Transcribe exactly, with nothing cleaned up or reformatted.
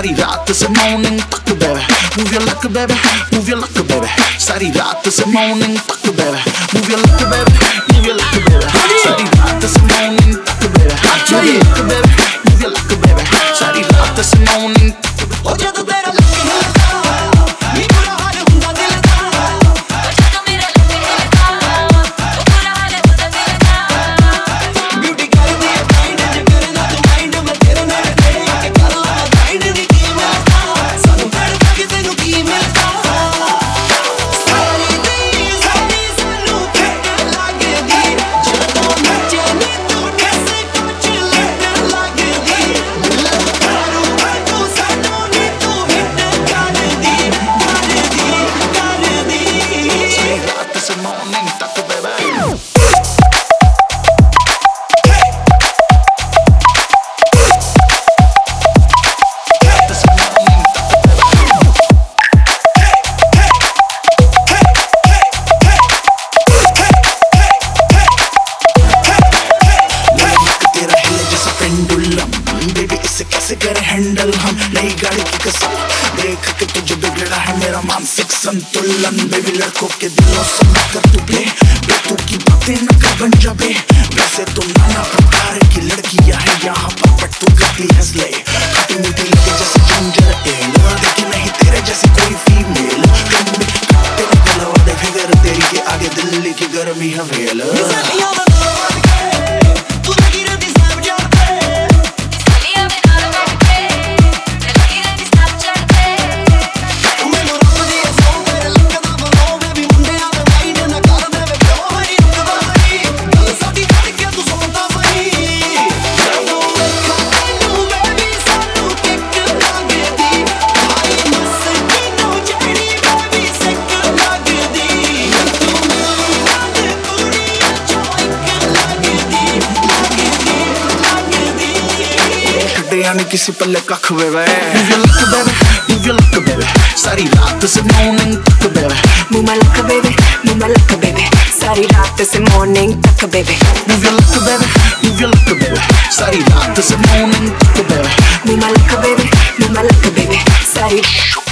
सारी रात से मॉर्निंग तक baby, move your luck baby, move your luck baby, सारी रात से मॉर्निंग तक baby, move your luck baby, move your luck baby, सारी रात से मॉर्निंग तक baby, move your luck baby, move your luck baby, सारी रात से मॉर्निंग तक baby। ओ जब तेरा luck हिलता नी बुरा हाल हुंदा दिल दा, ओ जब मेरा luck हिलता ओ बुरा हाल हुंदा दिल दा। ब्यूटी कर दी माइंड ज करना तू माइंड में तेरे नाल तेरे के कर ला माइंड दी की मिलता सानू कर के तैनू की मिलता। सारी दी सारी सानू फिट लगदी ਜਦੋਂ ਨੱਚੇ ਨੀ ਤੂੰ कैसे कुछ लग लगदी दिल करू तू सानू नी तू हिट करदी करदी करदी सारी रात से मॉर्निंग तक baby। कैसे करे हैंडल हम नई गाड़ी की कसम देख के तुझे बिगड़ा है मेरा मानसिक संतुलन। बेबी लड़कों के दिलों से मत कर तू प्ले बेतू की बातें न कर बन जा बे। वैसे तो नाना प्रकार की लड़कियां हैं यहाँ पर बट तू करती हंसले खट्टी मीठी लगे जैसे जिंजर एल देखी नहीं तेरे जैसी कोई फीमेल तेरा गलवा दे फिगर तेरी के आगे दिल्ली की गर्मी हवेल। यानी किसी पल्ले कख baby, move your luck baby, move your luck baby, सारी रात से मॉर्निंग तक baby, move my luck baby, move my luck baby, सारी रात से मॉर्निंग तक baby, move your luck baby, move your luck baby, सारी रात से मॉर्निंग तक baby, move my luck baby, move my luck baby, सारी